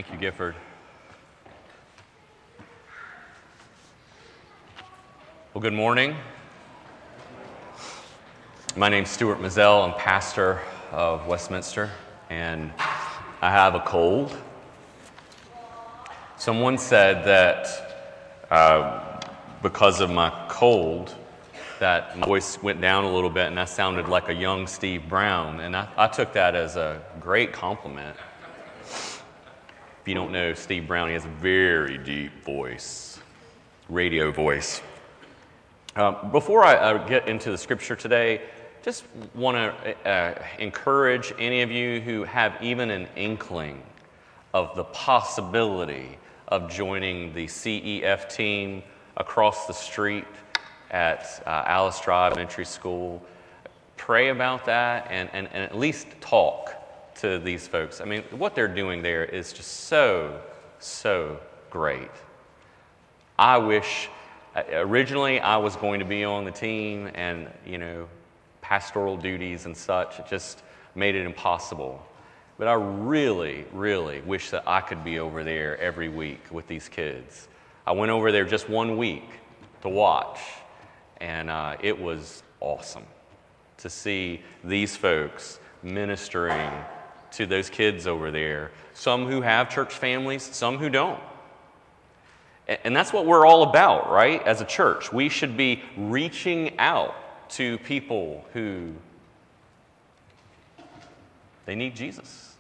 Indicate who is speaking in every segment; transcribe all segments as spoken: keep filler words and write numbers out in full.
Speaker 1: Thank you, Gifford. Well, good morning. My name's Stuart Mazzell. I'm pastor of Westminster, and I have a cold. Someone said that uh, because of my cold, that my voice went down a little bit, and I sounded like a young Steve Brown, and I, I took that as a great compliment. If you don't know Steve Brown, he has a very deep voice, radio voice. Uh, before I uh, get into the scripture today, just want to uh, encourage any of you who have even an inkling of the possibility of joining the C E F team across the street at uh, Alice Drive Elementary School. Pray about that and, and, and at least talk to these folks. I mean, what they're doing there is just so, so great. I wish, originally I was going to be on the team, and, you know, pastoral duties and such, it just made it impossible. But I really, really wish that I could be over there every week with these kids. I went over there just one week to watch, and uh, it was awesome to see these folks ministering to those kids over there, some who have church families, some who don't. And that's what we're all about, right? As a church, we should be reaching out to people who they need Jesus.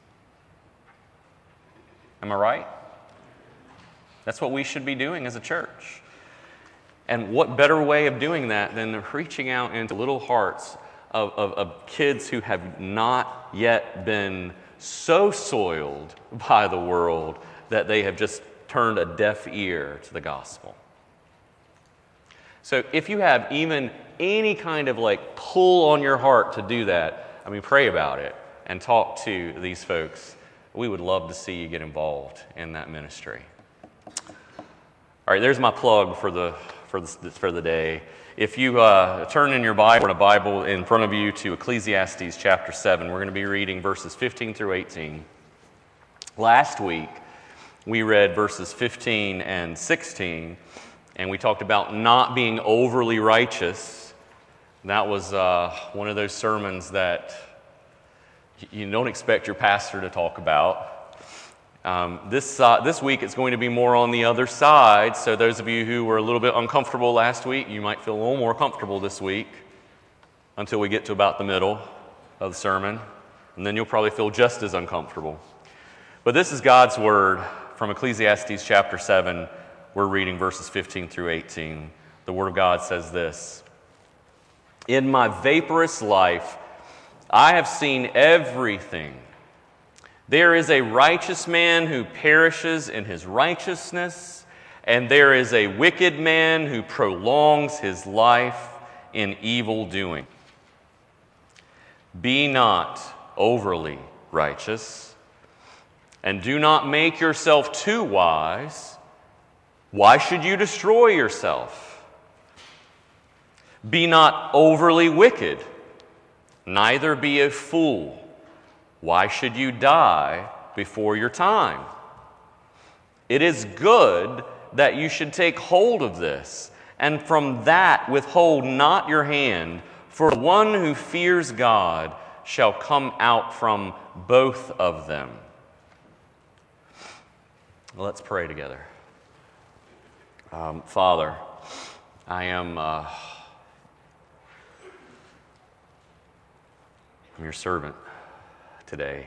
Speaker 1: Am I right? That's what we should be doing as a church. And what better way of doing that than reaching out into little hearts of, of, of kids who have not yet been so soiled by the world that they have just turned a deaf ear to the gospel. So if you have even any kind of like pull on your heart to do that, I mean, pray about it and talk to these folks. We would love to see you get involved in that ministry. All right, there's my plug for the for the, for the day. If you uh, turn in your Bible, a Bible in front of you to Ecclesiastes chapter seven, we're going to be reading verses fifteen through eighteen. Last week, we read verses fifteen and sixteen, and we talked about not being overly righteous. That was uh, one of those sermons that you don't expect your pastor to talk about. Um, this uh, this week it's going to be more on the other side, so those of you who were a little bit uncomfortable last week, you might feel a little more comfortable this week until we get to about the middle of the sermon, and then you'll probably feel just as uncomfortable. But this is God's word from Ecclesiastes chapter seven. We're reading verses fifteen through eighteen. The word of God says this: "In my vaporous life I have seen everything. There is a righteous man who perishes in his righteousness, and there is a wicked man who prolongs his life in evil doing. Be not overly righteous, and do not make yourself too wise. Why should you destroy yourself? Be not overly wicked, neither be a fool. Why should you die before your time? It is good that you should take hold of this, and from that withhold not your hand, for one who fears God shall come out from both of them." Let's pray together. Um, Father, I am uh, I'm your servant today.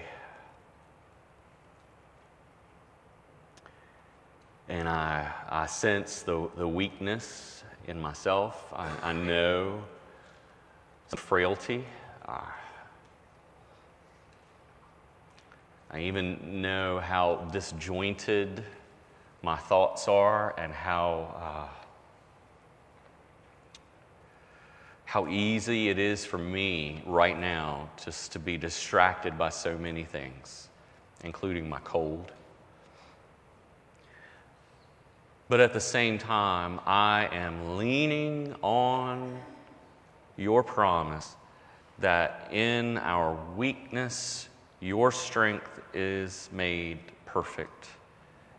Speaker 1: And I, I sense the, the weakness in myself. I, I know some frailty. Uh, I even know how disjointed my thoughts are, and how uh, how easy it is for me right now just to be distracted by so many things, including my cold. But at the same time, I am leaning on your promise that in our weakness, your strength is made perfect.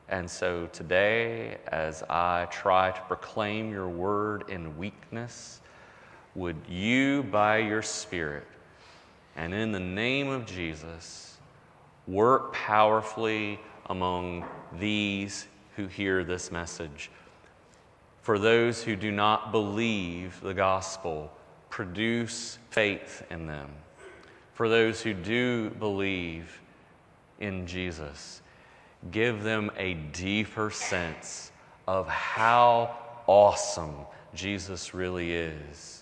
Speaker 1: And so today, as I try to proclaim your word in weakness, would you, by your Spirit, and in the name of Jesus, work powerfully among these who hear this message. For those who do not believe the gospel, produce faith in them. For those who do believe in Jesus, give them a deeper sense of how awesome Jesus really is.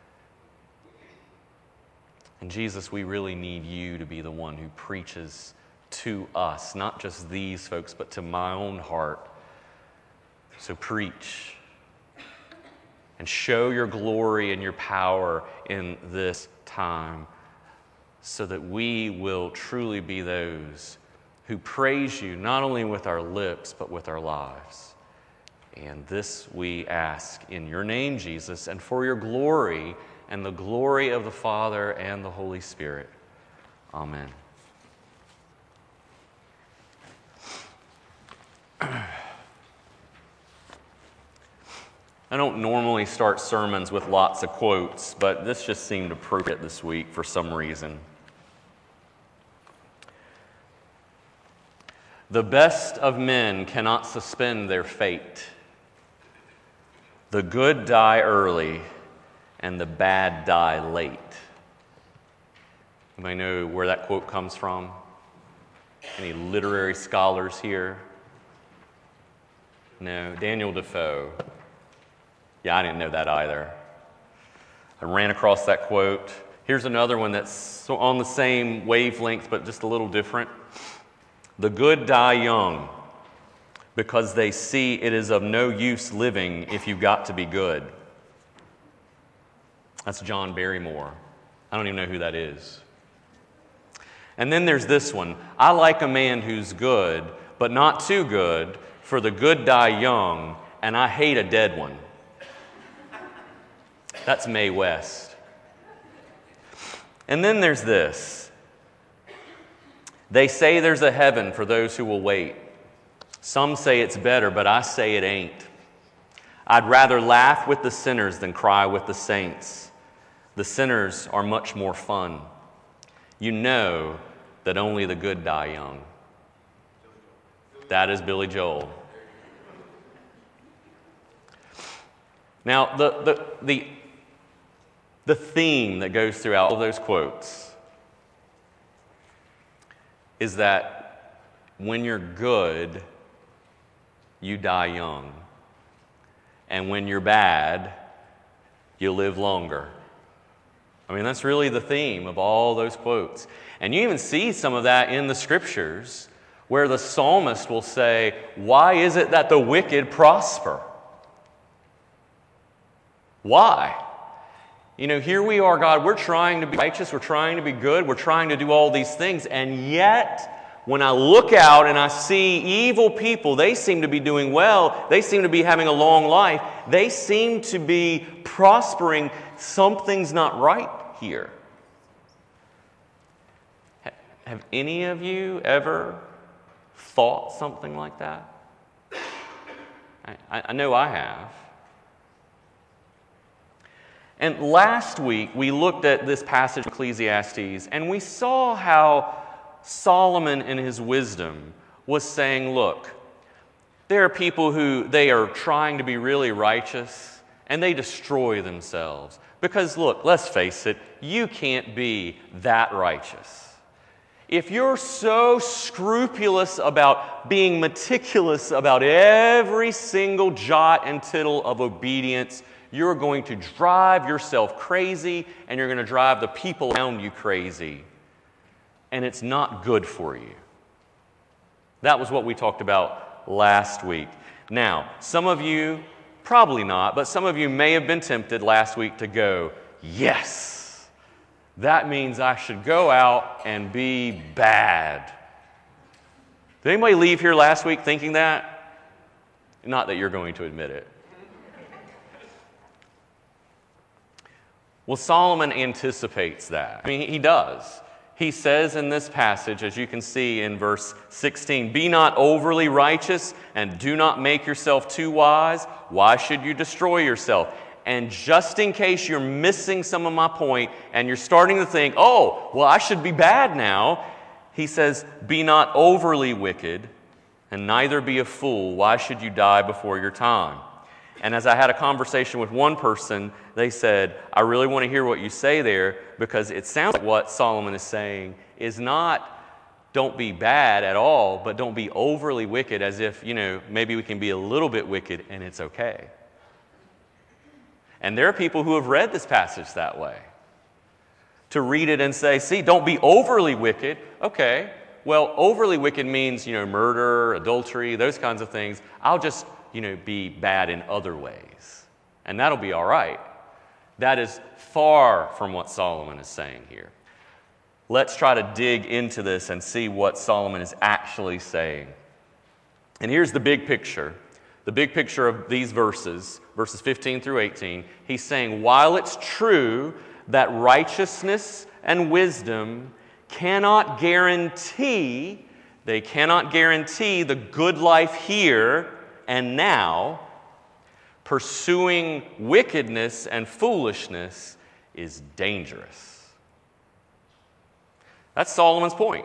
Speaker 1: And Jesus, we really need you to be the one who preaches to us, not just these folks, but to my own heart. So preach and show your glory and your power in this time so that we will truly be those who praise you not only with our lips, but with our lives. And this we ask in your name, Jesus, and for your glory and the glory of the Father and the Holy Spirit. Amen. I don't normally start sermons with lots of quotes, but this just seemed appropriate this week for some reason. The best of men cannot suspend their fate. The good die early, and the bad die late. You may know where that quote comes from? Any literary scholars here? No, Daniel Defoe. Yeah, I didn't know that either. I ran across that quote. Here's another one that's on the same wavelength, but just a little different. The good die young because they see it is of no use living if you've got to be good. That's John Barrymore. I don't even know who that is. And then there's this one. I like a man who's good, but not too good, for the good die young, and I hate a dead one. That's Mae West. And then there's this. They say there's a heaven for those who will wait. Some say it's better, but I say it ain't. I'd rather laugh with the sinners than cry with the saints. The sinners are much more fun. You know that only the good die young. That is Billy Joel. Now, the, the, the, the theme that goes throughout all those quotes is that when you're good, you die young. And when you're bad, you live longer. I mean, that's really the theme of all those quotes. And you even see some of that in the scriptures where the psalmist will say, why is it that the wicked prosper? Why? You know, here we are, God, we're trying to be righteous, we're trying to be good, we're trying to do all these things, and yet, when I look out and I see evil people, they seem to be doing well, they seem to be having a long life, they seem to be prospering, something's not right here. Have any of you ever thought something like that? I, I know I have. And last week, we looked at this passage of Ecclesiastes, and we saw how Solomon in his wisdom was saying, look, there are people who they are trying to be really righteous, and they destroy themselves. Because look, let's face it, you can't be that righteous. If you're so scrupulous about being meticulous about every single jot and tittle of obedience, you're going to drive yourself crazy, and you're going to drive the people around you crazy. And it's not good for you. That was what we talked about last week. Now, some of you, probably not, but some of you may have been tempted last week to go, yes, that means I should go out and be bad. Did anybody leave here last week thinking that? Not that you're going to admit it. Well, Solomon anticipates that. I mean, he does. He says in this passage, as you can see in verse sixteen, "Be not overly righteous and do not make yourself too wise. Why should you destroy yourself?" And just in case you're missing some of my point and you're starting to think, oh, well, I should be bad now, he says, "Be not overly wicked and neither be a fool. Why should you die before your time?" And as I had a conversation with one person, they said, "I really want to hear what you say there, because it sounds like what Solomon is saying is not don't be bad at all, but don't be overly wicked, as if, you know, maybe we can be a little bit wicked and it's okay." And there are people who have read this passage that way. To read it and say, see, don't be overly wicked. Okay, well, overly wicked means, you know, murder, adultery, those kinds of things. I'll just, you know, be bad in other ways. And that'll be all right. That is far from what Solomon is saying here. Let's try to dig into this and see what Solomon is actually saying. And here's the big picture. The big picture of these verses, verses fifteen through eighteen. He's saying, while it's true that righteousness and wisdom cannot guarantee, they cannot guarantee the good life here and now, pursuing wickedness and foolishness is dangerous. That's Solomon's point.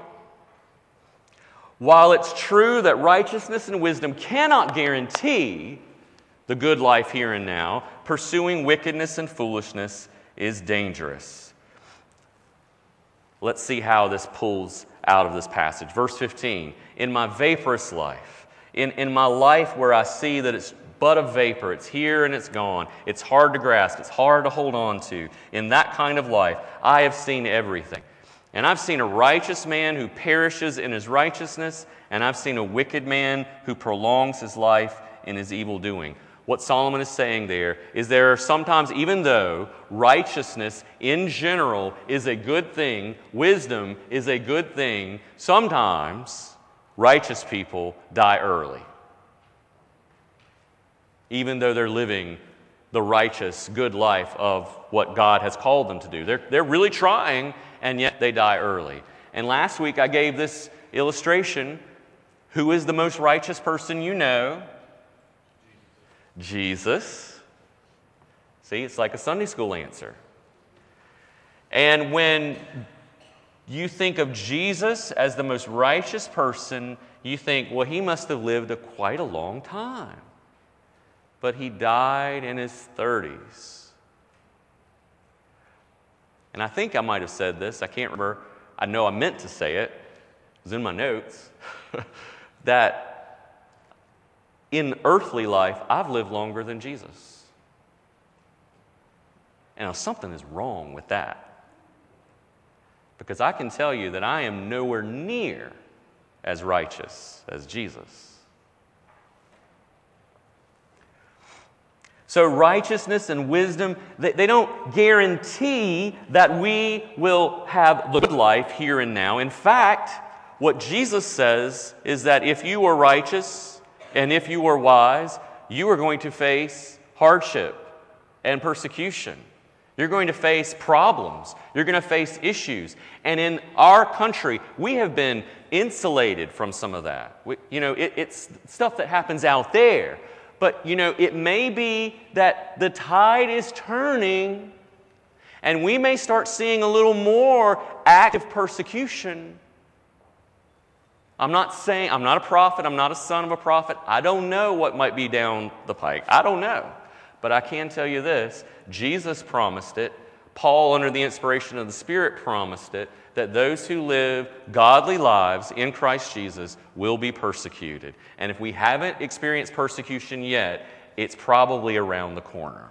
Speaker 1: While it's true that righteousness and wisdom cannot guarantee the good life here and now, pursuing wickedness and foolishness is dangerous. Let's see how this pulls out of this passage. Verse fifteen, "In my vaporous life, in, in my life where I see that it's but a vapor, it's here and it's gone, it's hard to grasp, it's hard to hold on to, in that kind of life, I have seen everything. And I've seen a righteous man who perishes in his righteousness, and I've seen a wicked man who prolongs his life in his evil doing." What Solomon is saying there is there are sometimes, even though righteousness in general is a good thing, wisdom is a good thing, sometimes righteous people die early. Even though they're living the righteous, good life of what God has called them to do. They're, they're really trying, and yet they die early. And last week I gave this illustration. Who is the most righteous person you know? Jesus. See, it's like a Sunday school answer. And when you think of Jesus as the most righteous person, you think, well, he must have lived a quite a long time. But he died in his thirties. And I think I might have said this, I can't remember. I know I meant to say it. It was in my notes. that in earthly life, I've lived longer than Jesus. And now something is wrong with that. Because I can tell you that I am nowhere near as righteous as Jesus. So righteousness and wisdom, they, they don't guarantee that we will have the good life here and now. In fact, what Jesus says is that if you are righteous and if you are wise, you are going to face hardship and persecution. You're going to face problems. You're going to face issues. And in our country, we have been insulated from some of that. We, you know, it, it's stuff that happens out there. But, you know, it may be that the tide is turning and we may start seeing a little more active persecution. I'm not saying, I'm not a prophet, I'm not a son of a prophet. I don't know what might be down the pike. I don't know. But I can tell you this, Jesus promised it. Paul, under the inspiration of the Spirit, promised it, that those who live godly lives in Christ Jesus will be persecuted. And if we haven't experienced persecution yet, it's probably around the corner.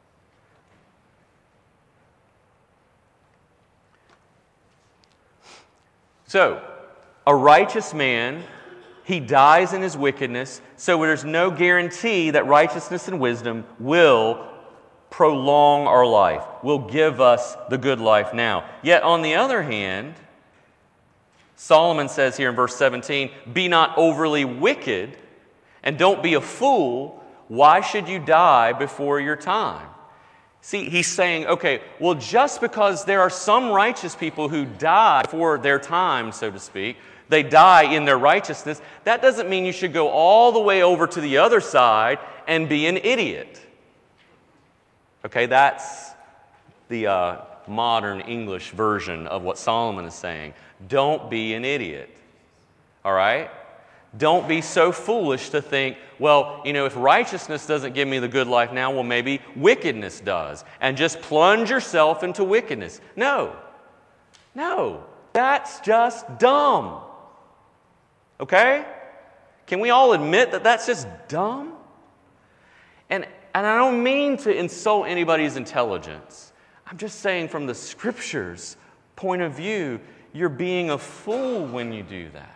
Speaker 1: So, a righteous man, he dies in his wickedness, so there's no guarantee that righteousness and wisdom will prolong our life, will give us the good life now. Yet on the other hand, Solomon says here in verse seventeen, "Be not overly wicked and don't be a fool. Why should you die before your time?" See, he's saying, okay, well, just because there are some righteous people who die before their time, so to speak, they die in their righteousness, that doesn't mean you should go all the way over to the other side and be an idiot. Okay, that's the uh, modern English version of what Solomon is saying. Don't be an idiot. All right? Don't be so foolish to think, well, you know, if righteousness doesn't give me the good life now, well, maybe wickedness does. And just plunge yourself into wickedness. No. No. That's just dumb. Okay? Can we all admit that that's just dumb? And, and I don't mean to insult anybody's intelligence. I'm just saying from the Scripture's point of view, you're being a fool when you do that.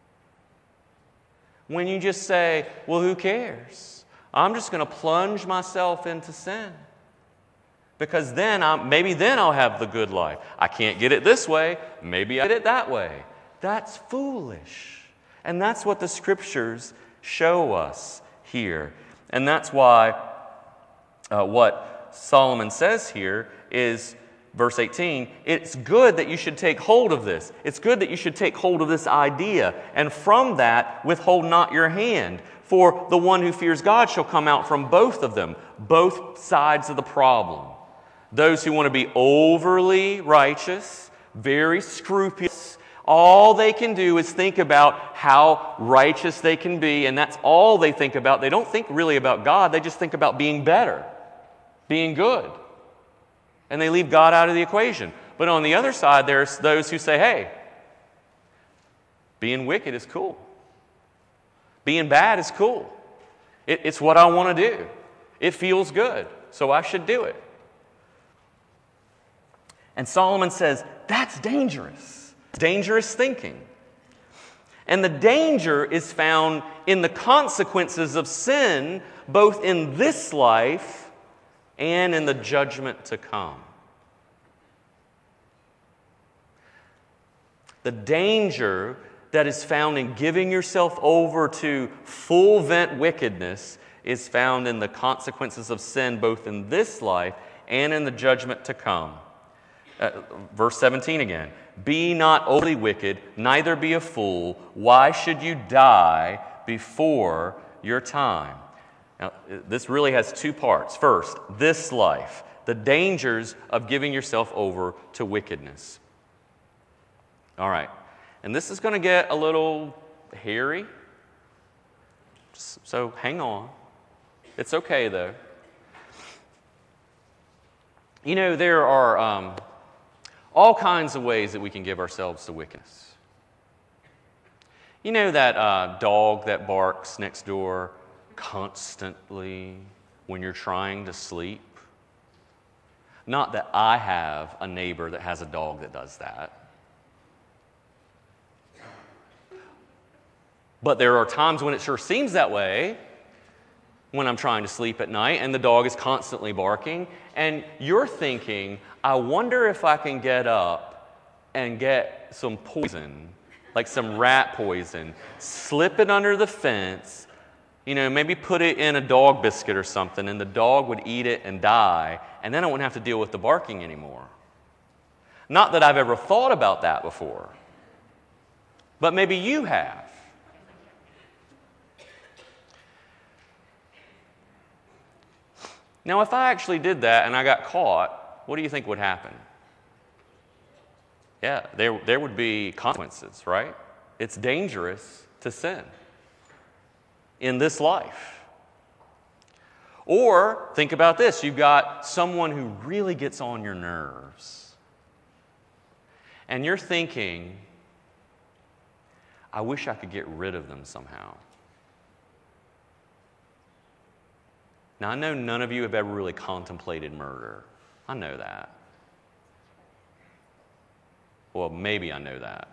Speaker 1: When you just say, well, who cares? I'm just going to plunge myself into sin. Because then, I'm, maybe then I'll have the good life. I can't get it this way. Maybe I get it that way. That's foolish. And that's what the Scriptures show us here. And that's why uh, what Solomon says here is, verse eighteen, it's good that you should take hold of this. It's good that you should take hold of this idea. And from that, withhold not your hand. For the one who fears God shall come out from both of them, both sides of the problem. Those who want to be overly righteous, very scrupulous, all they can do is think about how righteous they can be, and that's all they think about. They don't think really about God. They just think about being better, being good. And they leave God out of the equation. But on the other side, there's those who say, hey, being wicked is cool. Being bad is cool. It, it's what I want to do. It feels good, so I should do it. And Solomon says, that's dangerous. Dangerous thinking. And the danger is found in the consequences of sin, both in this life and in the judgment to come. The danger that is found in giving yourself over to full vent wickedness is found in the consequences of sin, both in this life and in the judgment to come. Uh, verse seventeen again. Be not overly wicked, neither be a fool. Why should you die before your time? Now, this really has two parts. First, this life, the dangers of giving yourself over to wickedness. All right, and this is going to get a little hairy, so hang on. It's okay, though. You know, there are um, all kinds of ways that we can give ourselves to wickedness. You know that uh, dog that barks next door constantly when you're trying to sleep? Not that I have a neighbor that has a dog that does that. But there are times when it sure seems that way, when I'm trying to sleep at night and the dog is constantly barking, and you're thinking, I wonder if I can get up and get some poison, like some rat poison, slip it under the fence, you know, maybe put it in a dog biscuit or something, and the dog would eat it and die, and then I wouldn't have to deal with the barking anymore. Not that I've ever thought about that before, but maybe you have. Now, if I actually did that and I got caught, what do you think would happen? Yeah, there, there would be consequences, right? It's dangerous to sin in this life. Or, think about this. You've got someone who really gets on your nerves. And you're thinking, I wish I could get rid of them somehow. Now, I know none of you have ever really contemplated murder. I know that. Well, maybe I know that.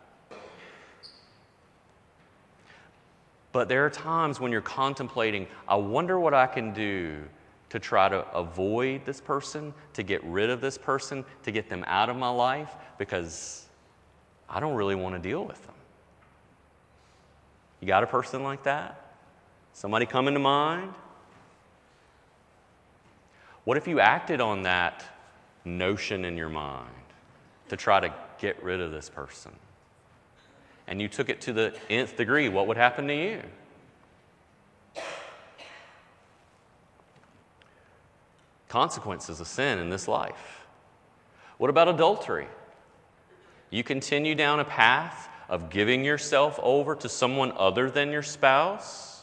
Speaker 1: But there are times when you're contemplating, I wonder what I can do to try to avoid this person, to get rid of this person, to get them out of my life, because I don't really want to deal with them. You got a person like that? Somebody coming to mind? What if you acted on that notion in your mind to try to get rid of this person? And you took it to the nth degree, what would happen to you? Consequences of sin in this life. What about adultery? You continue down a path of giving yourself over to someone other than your spouse.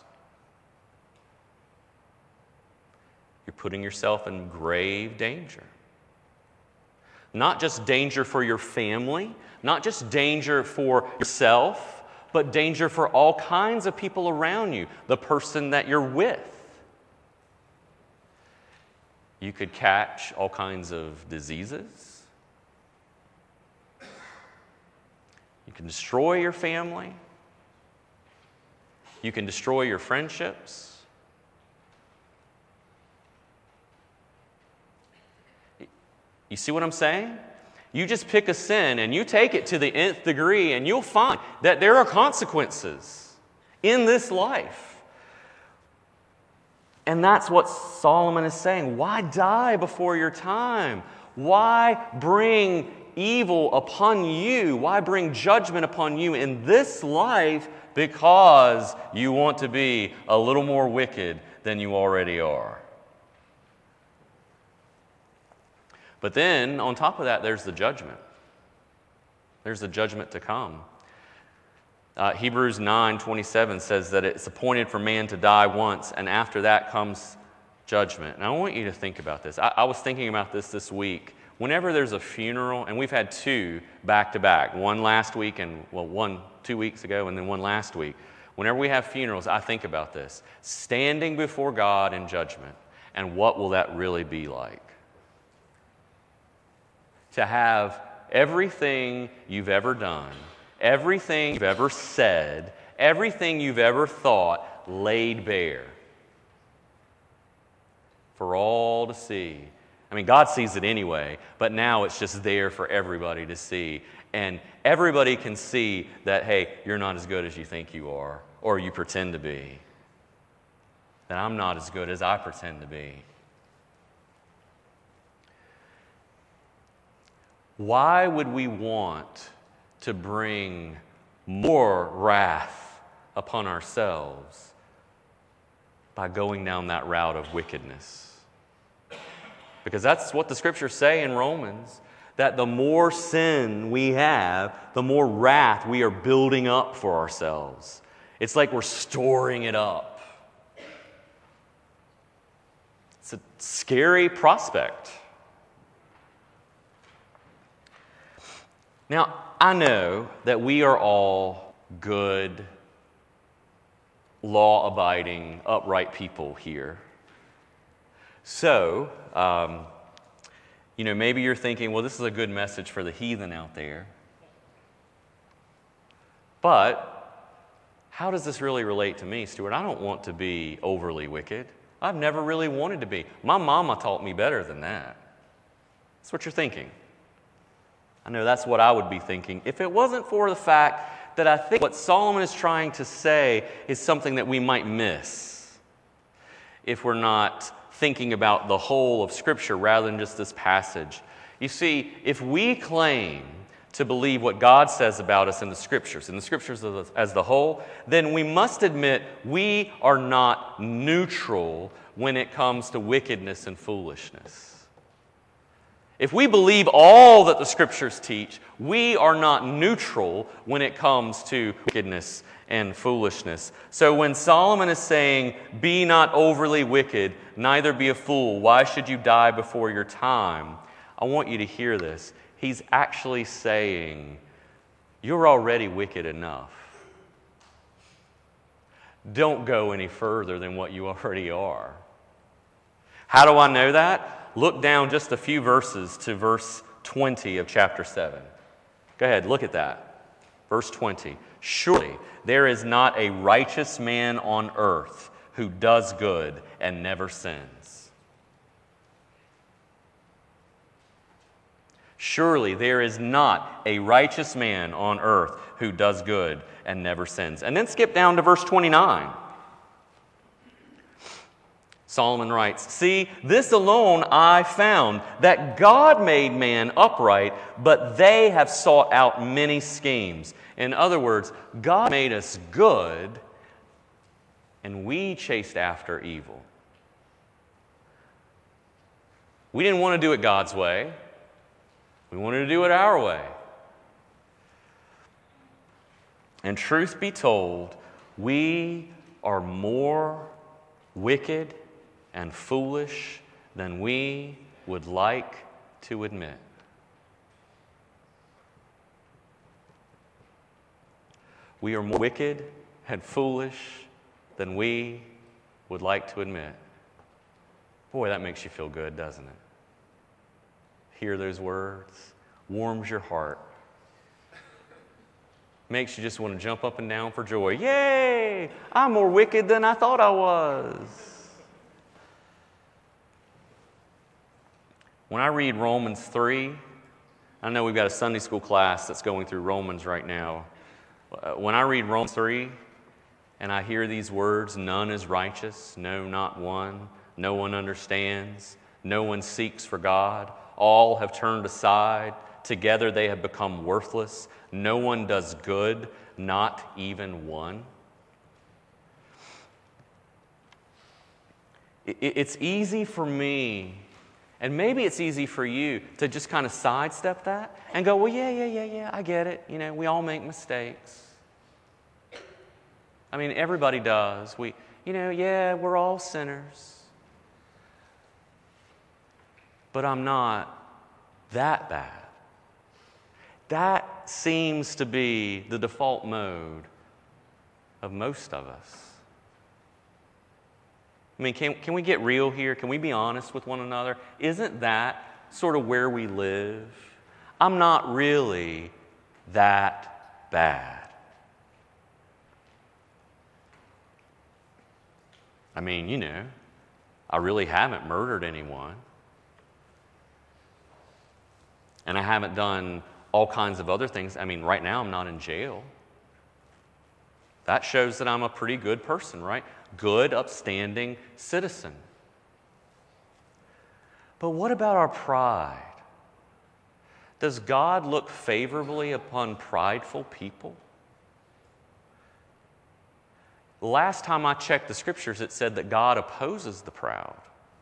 Speaker 1: You're putting yourself in grave danger. Not just danger for your family, not just danger for yourself, but danger for all kinds of people around you, the person that you're with. You could catch all kinds of diseases. You can destroy your family. You can destroy your friendships. You see what I'm saying? You just pick a sin and you take it to the nth degree, and you'll find that there are consequences in this life. And that's what Solomon is saying. Why die before your time? Why bring evil upon you? Why bring judgment upon you in this life because you want to be a little more wicked than you already are? But then, on top of that, there's the judgment. There's the judgment to come. Uh, Hebrews nine twenty-seven says that it's appointed for man to die once, and after that comes judgment. And I want you to think about this. I, I was thinking about this this week. Whenever there's a funeral, and we've had two back-to-back, one last week and, well, one two weeks ago and then one last week. Whenever we have funerals, I think about this. Standing before God in judgment, and what will that really be like? To have everything you've ever done, everything you've ever said, everything you've ever thought laid bare for all to see. I mean, God sees it anyway, but now it's just there for everybody to see. And everybody can see that, hey, you're not as good as you think you are, or you pretend to be. That I'm not as good as I pretend to be. Why would we want to bring more wrath upon ourselves by going down that route of wickedness? Because that's what the Scriptures say in Romans, that the more sin we have, the more wrath we are building up for ourselves. It's like we're storing it up. It's a scary prospect. Now, I know that we are all good, law-abiding, upright people here. So, um, you know, maybe you're thinking, well, this is a good message for the heathen out there. But how does this really relate to me, Stuart? I don't want to be overly wicked. I've never really wanted to be. My mama taught me better than that. That's what you're thinking. I know that's what I would be thinking if it wasn't for the fact that I think what Solomon is trying to say is something that we might miss if we're not thinking about the whole of Scripture rather than just this passage. You see, if we claim to believe what God says about us in the Scriptures, in the Scriptures as the whole, then we must admit we are not neutral when it comes to wickedness and foolishness. If we believe all that the Scriptures teach, we are not neutral when it comes to wickedness and foolishness. So when Solomon is saying, be not overly wicked, neither be a fool, why should you die before your time? I want you to hear this. He's actually saying, you're already wicked enough. Don't go any further than what you already are. How do I know that? Look down just a few verses to verse twenty of chapter seven. Go ahead, look at that. Verse twenty. Surely there is not a righteous man on earth who does good and never sins. Surely there is not a righteous man on earth who does good and never sins. And then skip down to verse twenty-nine. Solomon writes, "See, this alone I found, that God made man upright, but they have sought out many schemes." In other words, God made us good, and we chased after evil. We didn't want to do it God's way. We wanted to do it our way. And truth be told, we are more wicked and foolish than we would like to admit. We are more wicked and foolish than we would like to admit. Boy, that makes you feel good, doesn't it? Hear those words, warms your heart. Makes you just want to jump up and down for joy. Yay! I'm more wicked than I thought I was. When I read Romans three, I know we've got a Sunday school class that's going through Romans right now. When I read Romans three and I hear these words, none is righteous, no, not one, no one understands, no one seeks for God, all have turned aside, together they have become worthless, no one does good, not even one. It's easy for me, and maybe it's easy for you, to just kind of sidestep that and go, well, yeah, yeah, yeah, yeah, I get it. You know, we all make mistakes. I mean, everybody does. We, you know, yeah, we're all sinners. But I'm not that bad. That seems to be the default mode of most of us. I mean, can, can we get real here? Can we be honest with one another? Isn't that sort of where we live? I'm not really that bad. I mean, you know, I really haven't murdered anyone. And I haven't done all kinds of other things. I mean, right now I'm not in jail. That shows that I'm a pretty good person, right? Good, upstanding citizen. But what about our pride? Does God look favorably upon prideful people? The last time I checked the scriptures, it said that God opposes the proud.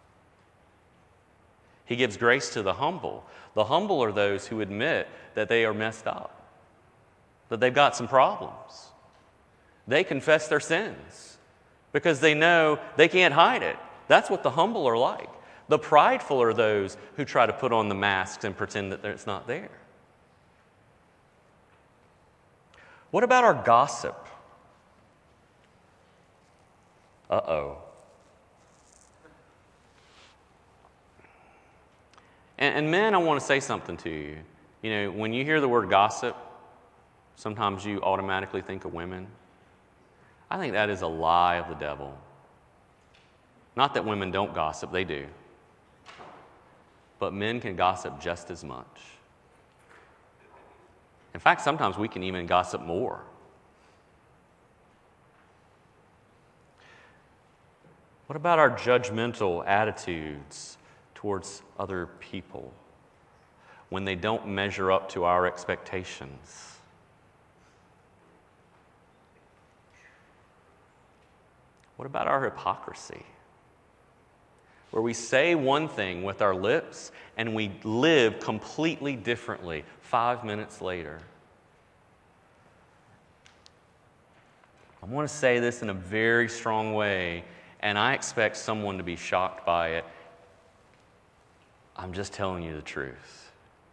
Speaker 1: He gives grace to the humble. The humble are those who admit that they are messed up, that they've got some problems. They confess their sins because they know they can't hide it. That's what the humble are like. The prideful are those who try to put on the masks and pretend that it's not there. What about our gossip? Uh-oh. And, and men, I want to say something to you. You know, when you hear the word gossip, sometimes you automatically think of women. I think that is a lie of the devil. Not that women don't gossip, they do. But men can gossip just as much. In fact, sometimes we can even gossip more. What about our judgmental attitudes towards other people when they don't measure up to our expectations? What about our hypocrisy? Where we say one thing with our lips and we live completely differently five minutes later. I want to say this in a very strong way, and I expect someone to be shocked by it. I'm just telling you the truth.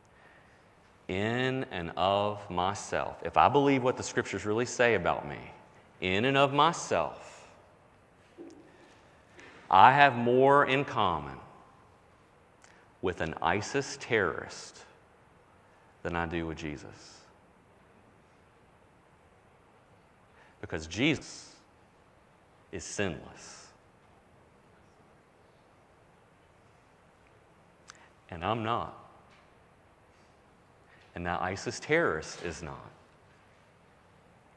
Speaker 1: In and of myself, if I believe what the scriptures really say about me, in and of myself, I have more in common with an ISIS terrorist than I do with Jesus. Because Jesus is sinless. And I'm not. And that ISIS terrorist is not.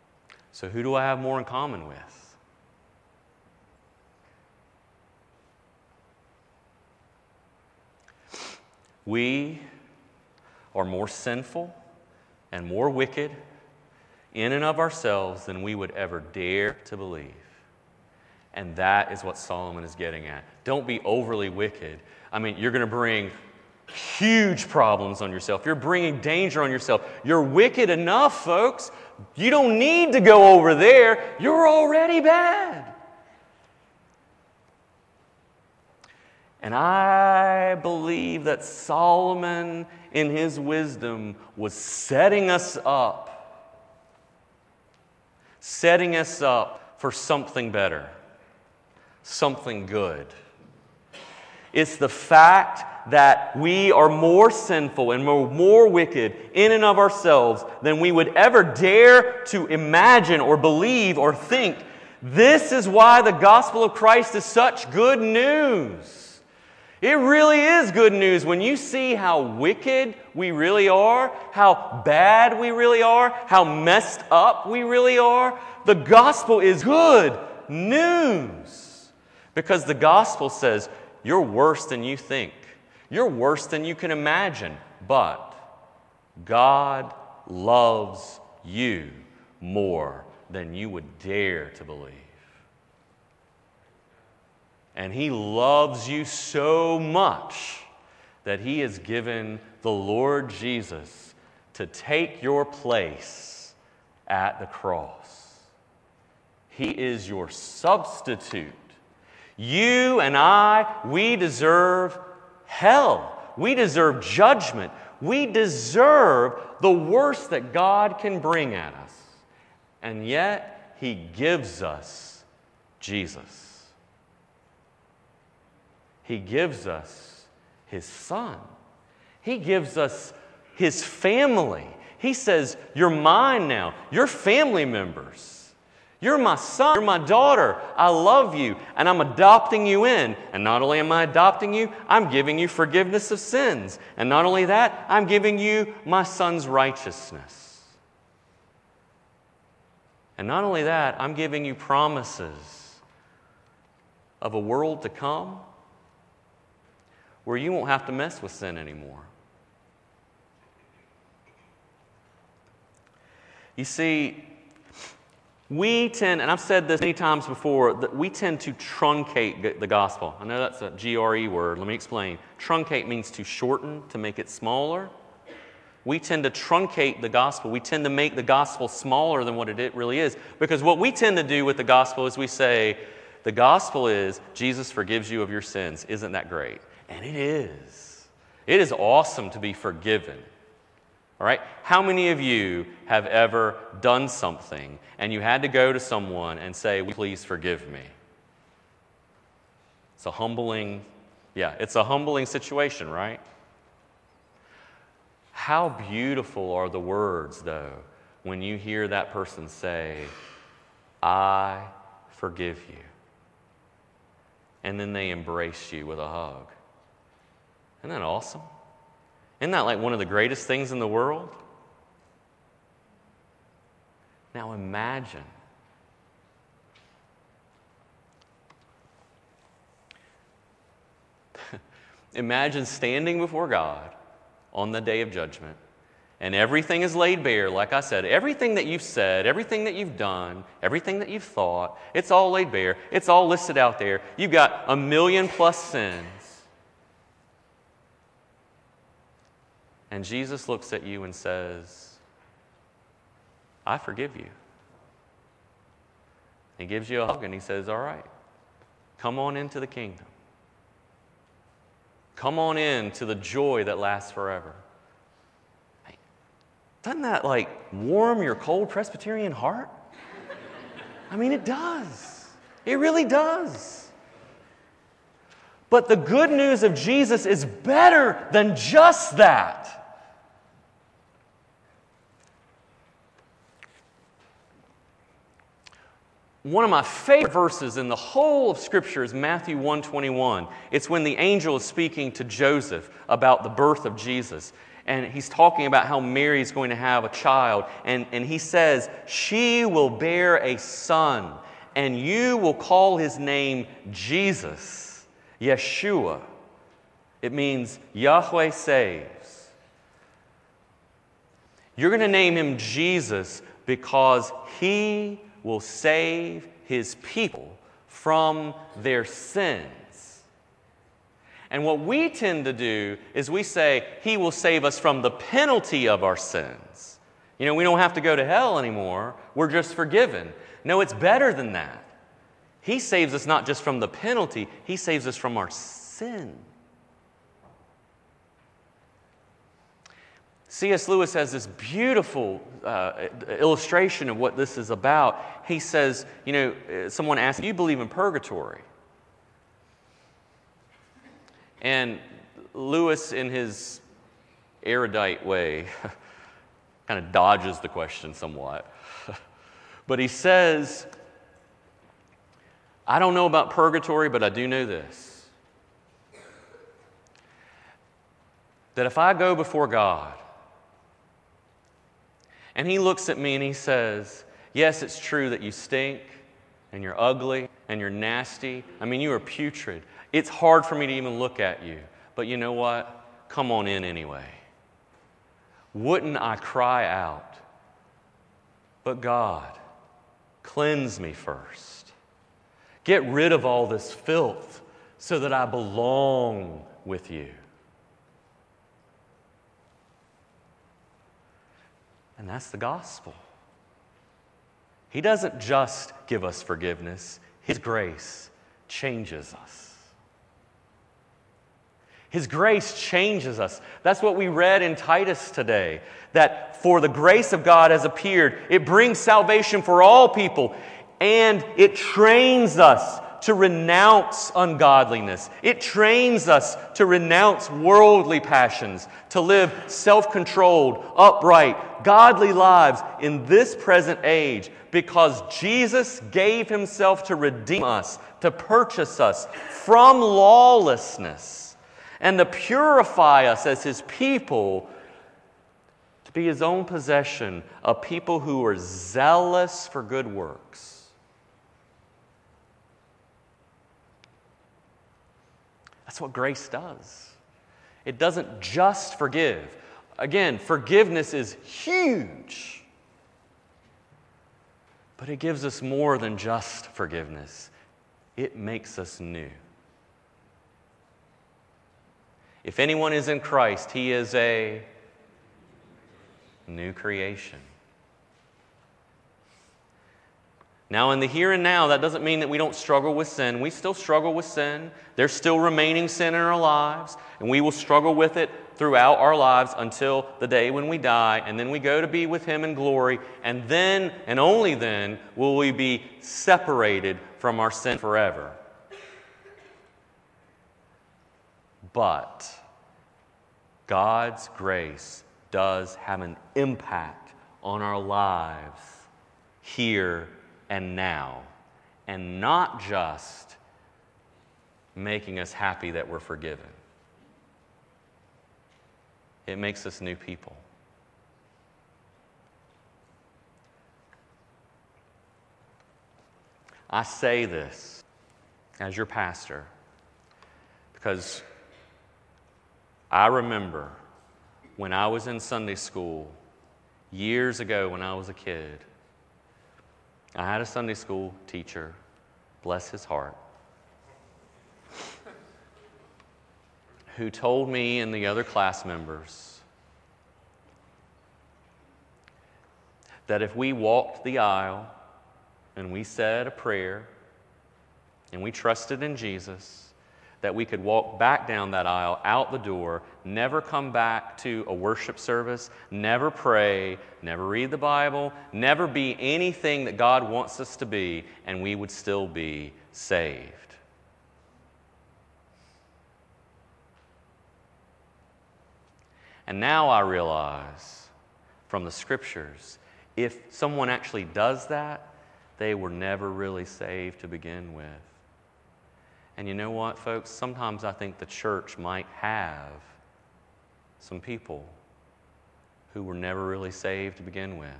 Speaker 1: So who do I have more in common with? We are more sinful and more wicked in and of ourselves than we would ever dare to believe. And that is what Solomon is getting at. Don't be overly wicked. I mean, you're going to bring huge problems on yourself. You're bringing danger on yourself. You're wicked enough, folks. You don't need to go over there. You're already bad. And I believe that Solomon, in his wisdom, was setting us up, setting us up for something better, something good. It's the fact that we are more sinful and more, more wicked in and of ourselves than we would ever dare to imagine or believe or think. This is why the gospel of Christ is such good news. It really is good news when you see how wicked we really are, how bad we really are, how messed up we really are. The gospel is good news because the gospel says you're worse than you think. You're worse than you can imagine, but God loves you more than you would dare to believe. And He loves you so much that He has given the Lord Jesus to take your place at the cross. He is your substitute. You and I, we deserve hell. We deserve judgment. We deserve the worst that God can bring at us. And yet, He gives us Jesus. He gives us His Son. He gives us His family. He says, you're mine now. You're family members. You're my son. You're my daughter. I love you, and I'm adopting you in. And not only am I adopting you, I'm giving you forgiveness of sins. And not only that, I'm giving you my Son's righteousness. And not only that, I'm giving you promises of a world to come where you won't have to mess with sin anymore. You see, we tend, and I've said this many times before, that we tend to truncate the gospel. I know that's a G R E word. Let me explain. Truncate means to shorten, to make it smaller. We tend to truncate the gospel. We tend to make the gospel smaller than what it really is. Because what we tend to do with the gospel is we say, the gospel is Jesus forgives you of your sins. Isn't that great? And it is. It is awesome to be forgiven. All right? How many of you have ever done something and you had to go to someone and say, please forgive me? It's a humbling, yeah, it's a humbling situation, right? How beautiful are the words, though, when you hear that person say, I forgive you. And then they embrace you with a hug. Isn't that awesome? Isn't that like one of the greatest things in the world? Now imagine. Imagine standing before God on the day of judgment, and everything is laid bare, like I said. Everything that you've said, everything that you've done, everything that you've thought, it's all laid bare. It's all listed out there. You've got a million plus sins. And Jesus looks at you and says, I forgive you. He gives you a hug and He says, all right, come on into the kingdom. Come on into the joy that lasts forever. Hey, doesn't that like warm your cold Presbyterian heart? I mean, it does. It really does. But the good news of Jesus is better than just that. One of my favorite verses in the whole of Scripture is Matthew one twenty-one. It's when the angel is speaking to Joseph about the birth of Jesus. And he's talking about how Mary is going to have a child. And, and he says, she will bear a son, and you will call his name Jesus, Yeshua. It means Yahweh saves. You're going to name him Jesus because he will save his people from their sins. And what we tend to do is we say, he will save us from the penalty of our sins. You know, we don't have to go to hell anymore. We're just forgiven. No, it's better than that. He saves us not just from the penalty, he saves us from our sin. C S Lewis has this beautiful uh, illustration of what this is about. He says, you know, someone asked, do you believe in purgatory? And Lewis, in his erudite way, kind of dodges the question somewhat. But he says, I don't know about purgatory, but I do know this. That if I go before God, and he looks at me and he says, yes, it's true that you stink, and you're ugly, and you're nasty. I mean, you are putrid. It's hard for me to even look at you. But you know what? Come on in anyway. Wouldn't I cry out, but God, cleanse me first. Get rid of all this filth so that I belong with you. And that's the gospel. He doesn't just give us forgiveness. His grace changes us. His grace changes us. That's what we read in Titus today. That for the grace of God has appeared. It brings salvation for all people. And it trains us to renounce ungodliness. It trains us to renounce worldly passions, to live self-controlled, upright, godly lives in this present age, because Jesus gave himself to redeem us, to purchase us from lawlessness, and to purify us as his people, to be his own possession, a people who are zealous for good works. That's what grace does. It doesn't just forgive. Again, forgiveness is huge. But it gives us more than just forgiveness. It makes us new. If anyone is in Christ, he is a new creation. Now, in the here and now, that doesn't mean that we don't struggle with sin. We still struggle with sin. There's still remaining sin in our lives, and we will struggle with it throughout our lives until the day when we die, and then we go to be with him in glory, and then, and only then, will we be separated from our sin forever. But God's grace does have an impact on our lives here and now, and not just making us happy that we're forgiven. It makes us new people. I say this as your pastor because I remember when I was in Sunday school years ago when I was a kid. I had a Sunday school teacher, bless his heart, who told me and the other class members that if we walked the aisle and we said a prayer and we trusted in Jesus, that we could walk back down that aisle, out the door, never come back to a worship service, never pray, never read the Bible, never be anything that God wants us to be, and we would still be saved. And now I realize from the Scriptures, if someone actually does that, they were never really saved to begin with. And you know what, folks? Sometimes I think the church might have some people who were never really saved to begin with.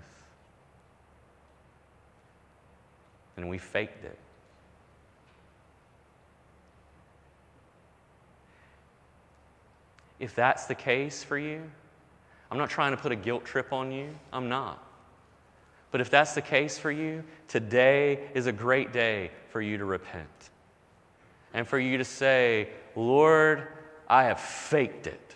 Speaker 1: And we faked it. If that's the case for you, I'm not trying to put a guilt trip on you. I'm not. But if that's the case for you, today is a great day for you to repent. And for you to say, Lord, I have faked it.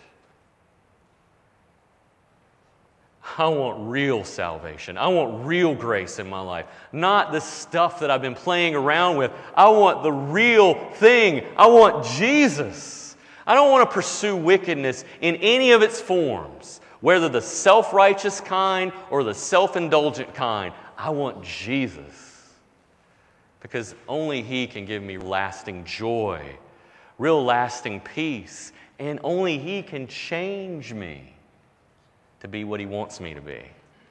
Speaker 1: I want real salvation. I want real grace in my life. Not the stuff that I've been playing around with. I want the real thing. I want Jesus. I don't want to pursue wickedness in any of its forms, whether the self-righteous kind or the self-indulgent kind. I want Jesus. Because only He can give me lasting joy, real lasting peace, and only He can change me to be what He wants me to be.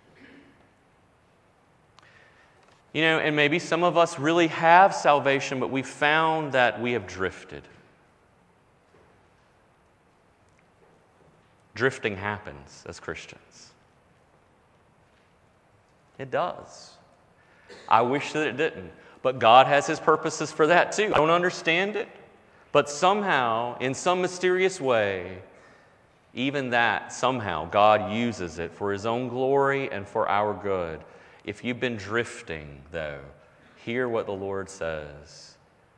Speaker 1: You know, and maybe some of us really have salvation, but we found that we have drifted. Drifting happens as Christians. It does. I wish that it didn't. But God has His purposes for that too. I don't understand it, but somehow, in some mysterious way, even that, somehow, God uses it for His own glory and for our good. If you've been drifting, though, hear what the Lord says.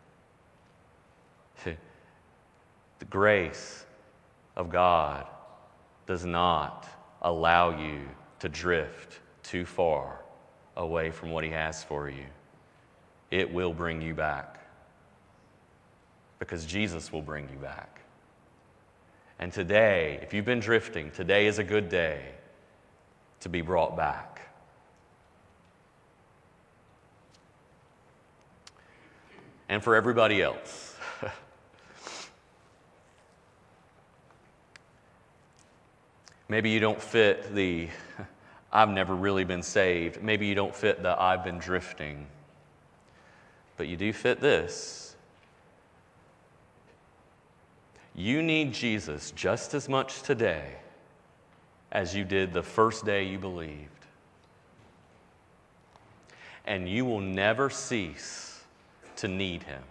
Speaker 1: The grace of God does not allow you to drift too far away from what He has for you. It will bring you back, because Jesus will bring you back. And today, if you've been drifting, today is a good day to be brought back. And for everybody else, maybe you don't fit the I've never really been saved. Maybe you don't fit the I've been drifting. But you do fit this. You need Jesus just as much today as you did the first day you believed. And you will never cease to need Him.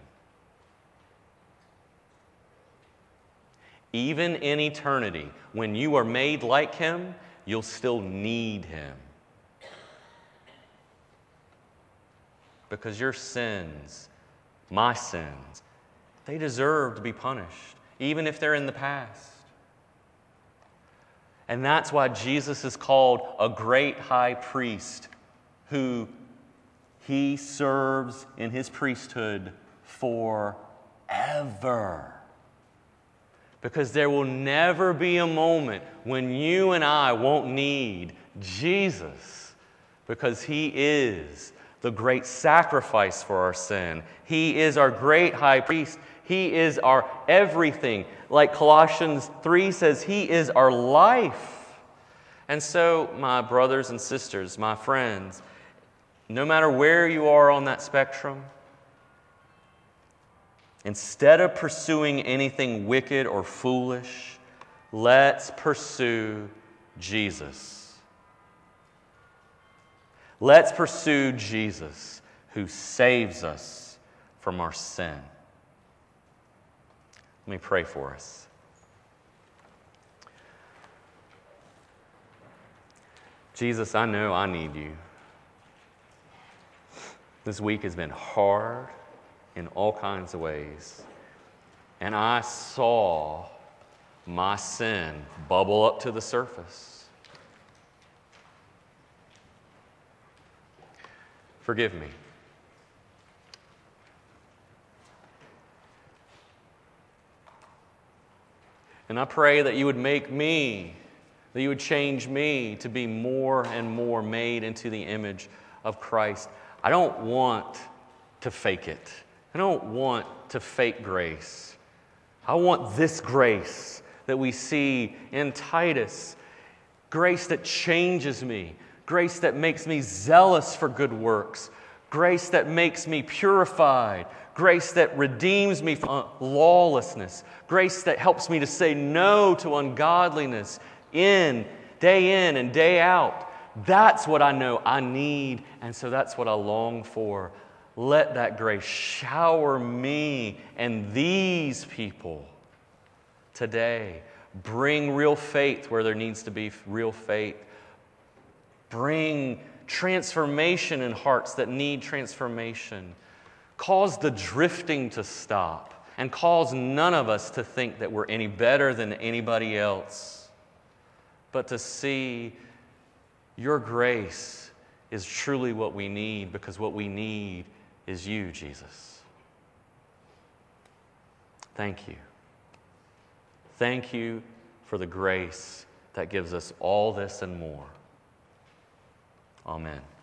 Speaker 1: Even in eternity, when you are made like Him, you'll still need Him. Because your sins, my sins, they deserve to be punished, even if they're in the past. And that's why Jesus is called a great high priest who He serves in His priesthood forever. Because there will never be a moment when you and I won't need Jesus, because He is the great sacrifice for our sin. He is our great high priest. He is our everything. Like Colossians three says, He is our life. And so, my brothers and sisters, my friends, no matter where you are on that spectrum, instead of pursuing anything wicked or foolish, let's pursue Jesus. Let's pursue Jesus, who saves us from our sin. Let me pray for us. Jesus, I know I need You. This week has been hard in all kinds of ways. And I saw my sin bubble up to the surface. Forgive me. And I pray that You would make me, that You would change me to be more and more made into the image of Christ. I don't want to fake it. I don't want to fake grace. I want this grace that we see in Titus. Grace that changes me. Grace that makes me zealous for good works. Grace that makes me purified. Grace that redeems me from lawlessness. Grace that helps me to say no to ungodliness in, day in and day out. That's what I know I need, and so that's what I long for. Let that grace shower me and these people today. Bring real faith where there needs to be real faith. Bring transformation in hearts that need transformation. Cause the drifting to stop, and cause none of us to think that we're any better than anybody else, but to see your grace is truly what we need, because what we need is you, Jesus. Thank you. Thank you for the grace that gives us all this and more. Amen.